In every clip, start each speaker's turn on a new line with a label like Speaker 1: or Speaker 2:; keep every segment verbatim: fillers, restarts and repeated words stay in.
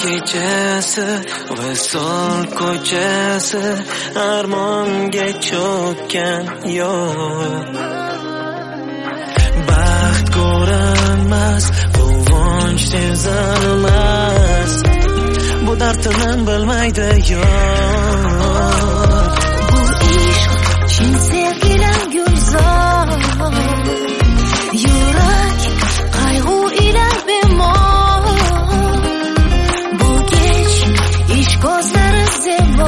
Speaker 1: kechasi visol ko'chasi armonga cho'kkan yo'q baxt ko'rinmas quvonch sezilmas bu dardni bilmaydi yo'q
Speaker 2: bu ishq chin sevgilar gulzor yurak qayg'u ila bemor bu kech ishq ko'zlari zebo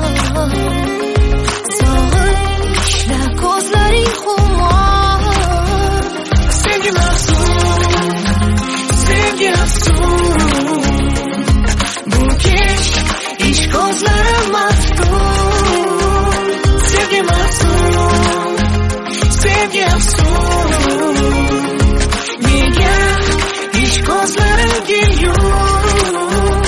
Speaker 2: sog'inchla ko'zlaring xumor sevgi mahzun sevgi afsun bu kech ishq ko'zlari maftun sevgi mahzun sevgi afsun nega ishq ko'zlarimga yo'q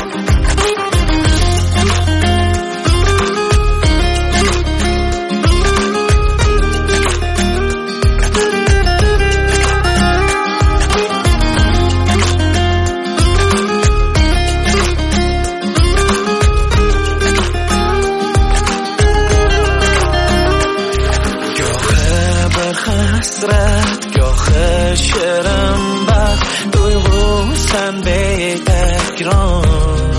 Speaker 1: hasrat gohi shirin baxt tuyg'usan betakror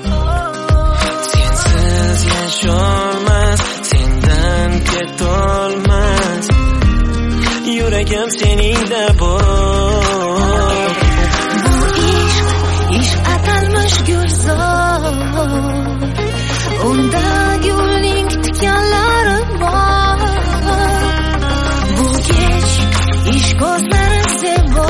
Speaker 1: sensiz yasholmas sendan ketolmas yuragim seningda bor
Speaker 2: bu ishq ishq atalmish gulzor unda gulning tikanlari bor bu kech ishq ko'zlari zebo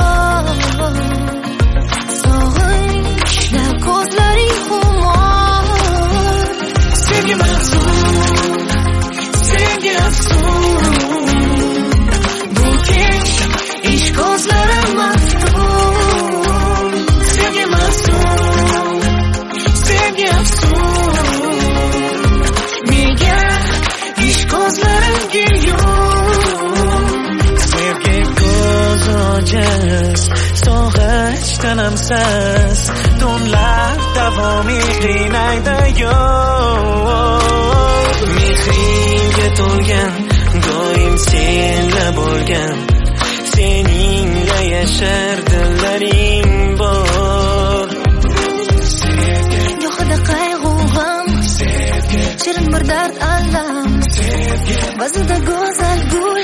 Speaker 2: sog'inchla ko'zlaring xumor sevgi mahzun sevgi afsun bu kech ishq ko'zlari maftun sevgi mahzun sevgi afsun nega ishq ko'zlarimga yo'q
Speaker 1: sevgi ko'z ojiz sog'inch tinimsiz tunlar davomiy qiynaydi yo'q mehringga to'lgan doim senla bo'lgan seningla yashar dillaring bor sevgi
Speaker 2: gohida qayg'u g'am
Speaker 1: sevgi
Speaker 2: shirin bir dard alam
Speaker 1: sevgi
Speaker 2: ba'zida go'zal gul